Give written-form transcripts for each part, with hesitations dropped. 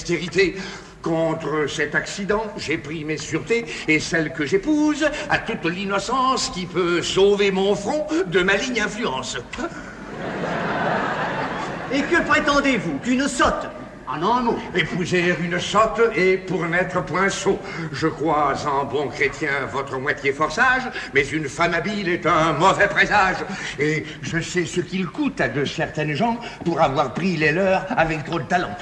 Postérité. Contre cet accident, j'ai pris mes sûretés et celle que j'épouse a toute l'innocence qui peut sauver mon front de maligne influence. Et que prétendez-vous? Qu'une sotte? En un mot. Épouser une sotte et pour n'être point sot. Je crois en bon chrétien votre moitié fort sage, mais une femme habile est un mauvais présage. Et je sais ce qu'il coûte à de certaines gens pour avoir pris les leurs avec trop de talent.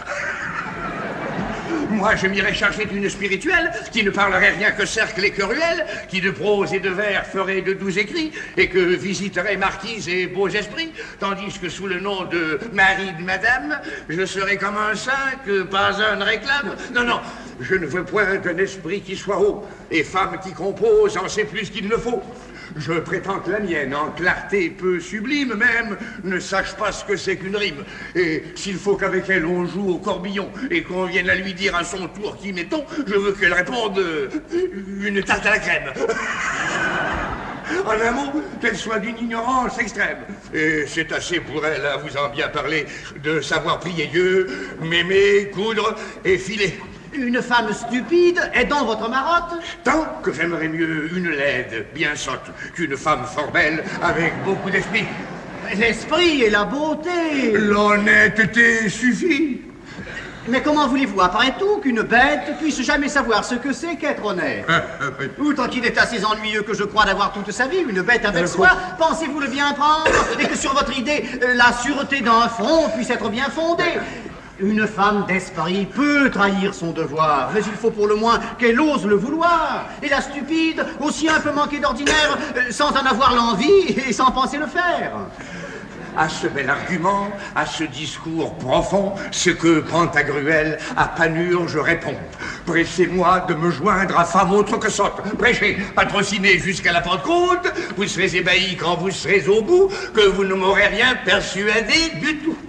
Moi, je m'irais charger d'une spirituelle qui ne parlerait rien que cercle et querelle, qui de prose et de vers ferait de doux écrits et que visiterait marquises et beaux esprits, tandis que sous le nom de mari de madame, je serais comme un saint que pas un ne réclame. Non, non, je ne veux point d'un esprit qui soit haut, et femme qui compose en sait plus qu'il ne faut. Je prétends que la mienne, en clarté peu sublime même, ne sache pas ce que c'est qu'une rime. Et s'il faut qu'avec elle on joue au corbillon et qu'on vienne à lui dire à son tour qui mettons, je veux qu'elle réponde une tarte à la crème. En un mot, qu'elle soit d'une ignorance extrême. Et c'est assez pour elle, à vous en bien parler, de savoir plier Dieu, m'aimer, coudre et filer. Une femme stupide est dans votre marotte? Tant que j'aimerais mieux une laide bien sotte qu'une femme fort belle avec beaucoup d'esprit. L'esprit et la beauté. L'honnêteté suffit. Mais comment voulez-vous, après tout, qu'une bête puisse jamais savoir ce que c'est qu'être honnête? Outre qu'il est assez ennuyeux que je crois d'avoir toute sa vie une bête avec soi, pensez-vous le bien prendre et que sur votre idée, la sûreté d'un front puisse être bien fondée? Une femme d'esprit peut trahir son devoir, mais il faut pour le moins qu'elle ose le vouloir. Et la stupide, aussi un peu manquée d'ordinaire, sans en avoir l'envie et sans penser le faire. À ce bel argument, à ce discours profond, ce que Pantagruel à Panurge répond. Pressez-moi de me joindre à femme autre que sotte. Prêchez, patrocinez jusqu'à la Pentecôte. Vous serez ébahis quand vous serez au bout, que vous ne m'aurez rien persuadé du tout.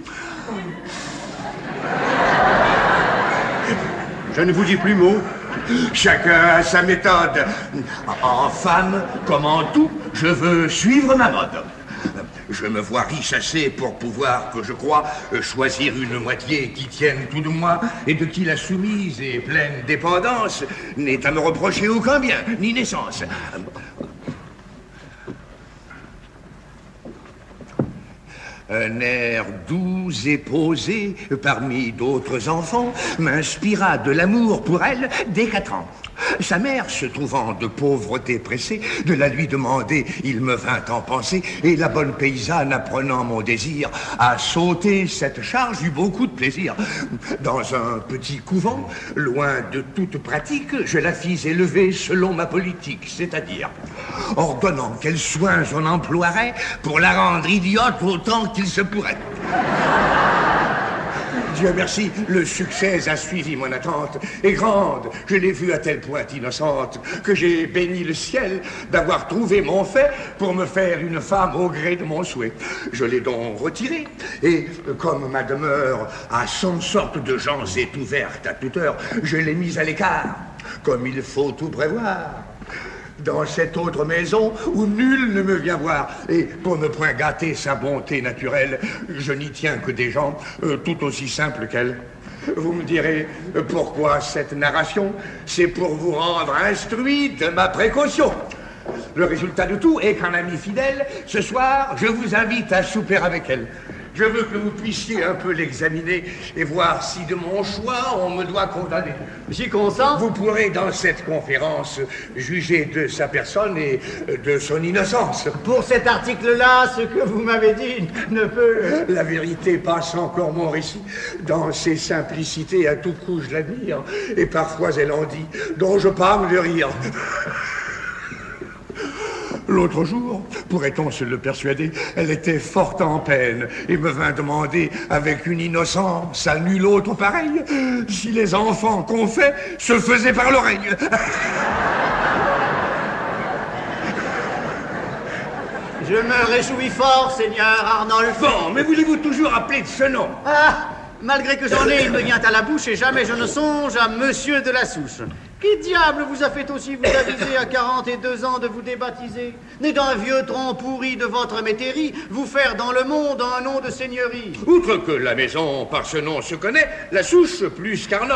Je ne vous dis plus mot. Chacun a sa méthode. En femme, comme en tout, je veux suivre ma mode. Je me vois riche assez pour pouvoir, que je crois, choisir une moitié qui tienne tout de moi et de qui la soumise et pleine dépendance n'est à me reprocher aucun bien, ni naissance. Un air doux et posé, parmi d'autres enfants, m'inspira de l'amour pour elle dès 4 ans. Sa mère, se trouvant de pauvreté pressée, de la lui demander, il me vint en penser, et la bonne paysanne, apprenant mon désir, à sauter cette charge, eut beaucoup de plaisir. Dans un petit couvent, loin de toute pratique, je la fis élever selon ma politique, c'est-à-dire ordonnant quels soins on emploierait pour la rendre idiote autant qu'il se pourrait. Dieu merci, le succès a suivi mon attente, et grande, je l'ai vue à tel point innocente, que j'ai béni le ciel d'avoir trouvé mon fait pour me faire une femme au gré de mon souhait. Je l'ai donc retirée, et comme ma demeure a 100 sortes de gens est ouverte à toute heure, je l'ai mise à l'écart, comme il faut tout prévoir. Dans cette autre maison où nul ne me vient voir. Et pour ne point gâter sa bonté naturelle, je n'y tiens que des gens tout aussi simples qu'elle. Vous me direz, pourquoi cette narration? C'est pour vous rendre instruit de ma précaution. Le résultat de tout est qu'un ami fidèle, ce soir, je vous invite à souper avec elle. Je veux que vous puissiez un peu l'examiner et voir si de mon choix on me doit condamner. J'y consens. Vous pourrez dans cette conférence juger de sa personne et de son innocence. Pour cet article-là, ce que vous m'avez dit ne peut... La vérité passe encore mon récit. Dans ses simplicités, à tout coup je l'admire. Et parfois elle en dit, dont je parle de rire. L'autre jour, pourrait-on se le persuader, elle était fort en peine et me vint demander avec une innocence à nul autre pareille si les enfants qu'on fait se faisaient par l'oreille. Je me réjouis fort, Seigneur Arnolphe. Bon, mais voulez-vous toujours appeler de ce nom? Ah, malgré que j'en ai, il me vient à la bouche et jamais je ne songe à Monsieur de la Souche. Qui diable vous a fait aussi vous aviser à 42 ans de vous débaptiser? Né d'un vieux tronc pourri de votre métairie, vous faire dans le monde un nom de seigneurie. Outre que la maison par ce nom se connaît, la Souche plus qu'Arnolphe.